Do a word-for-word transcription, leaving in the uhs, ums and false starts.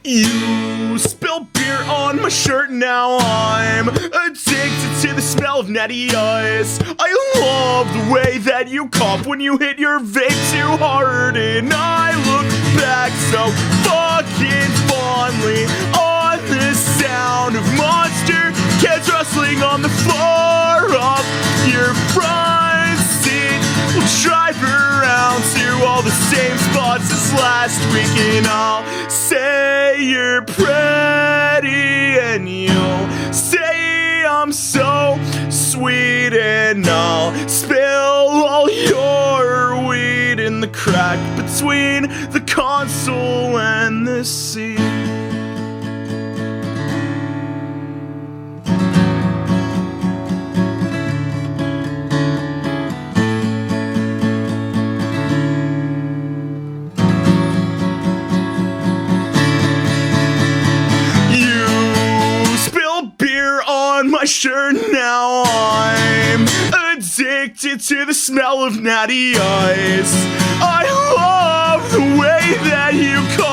You spill beer on my shirt, now I'm addicted to the smell of natty ice. I love the way that you cough when you hit your vape too hard, and I look back so fucking fondly on the sound of monster cats rustling on the floor of your front seat. We'll drive around to all the same spots as last week, and I'll say you're pretty, and you'll say I'm so sweet, and I'll spill all your weed in the crack between the console and the seat. My shirt, now I'm addicted to the smell of natty ice. I love the way that you call